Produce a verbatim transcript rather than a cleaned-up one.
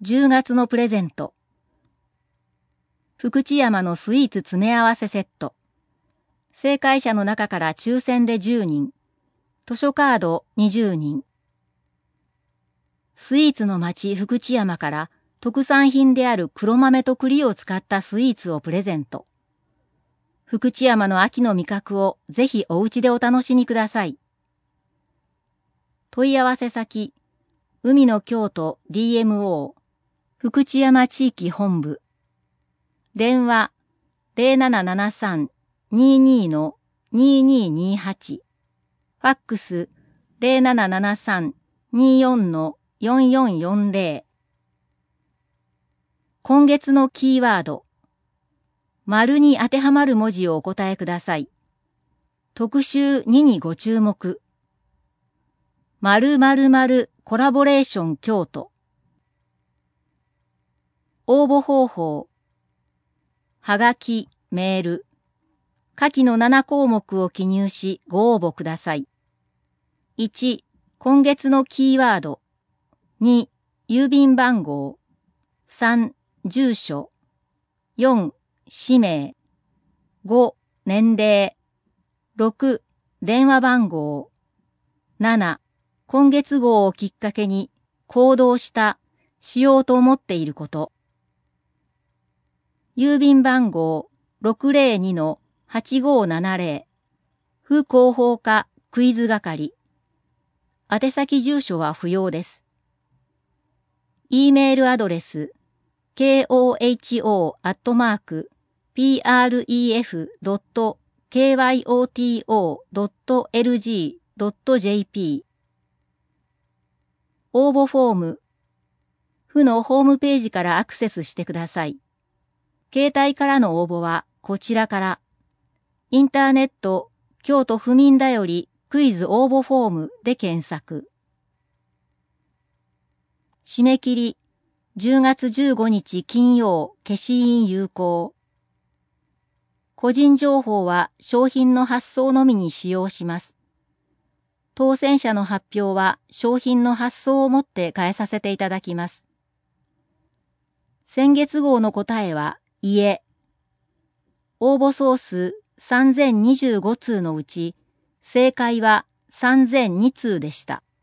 じゅうがつのプレゼント。福知山のスイーツ詰め合わせセット。正解者の中から抽選でじゅうにん。図書カードにじゅうにん。スイーツの町福知山から特産品である黒豆と栗を使ったスイーツをプレゼント。福知山の秋の味覚をぜひお家でお楽しみください。問い合わせ先、海の京都 ディーエムオー 福知山地域本部。電話 ゼロななななさん にーにー の にーにーにーはち。ファックス ゼロななななさん にーよん の よんよんよんゼロ。今月のキーワード。丸に当てはまる文字をお答えください。特集ににご注目。〇〇〇コラボレーション京都。応募方法。はがき、メール。下記のなな項目を記入しご応募ください。いち、今月のキーワード。に、郵便番号。さん、住所。よん、氏名。ご、年齢。ろく、電話番号。なな、今月号をきっかけに行動した、しようと思っていること。郵便番号 ろくぜろにのはちごななぜろ。府広報課クイズ係。宛先住所は不要です。E メールアドレス ケーオーエイチオー アットマーク ピーアールイーエフ ドット ケーワイオーティーオー ドット エルジー ドット ジェーピー。応募フォーム。府のホームページからアクセスしてください。携帯からの応募はこちらから。インターネット京都府民だよりクイズ応募フォームで検索。締め切りじゅうがつじゅうごにち金曜消印有効。個人情報は商品の発送のみに使用します。当選者の発表は商品の発送をもって返させていただきます。先月号の答えは家。応募総数さんぜんにじゅうごつうのうち正解はさんぜんにつうでした。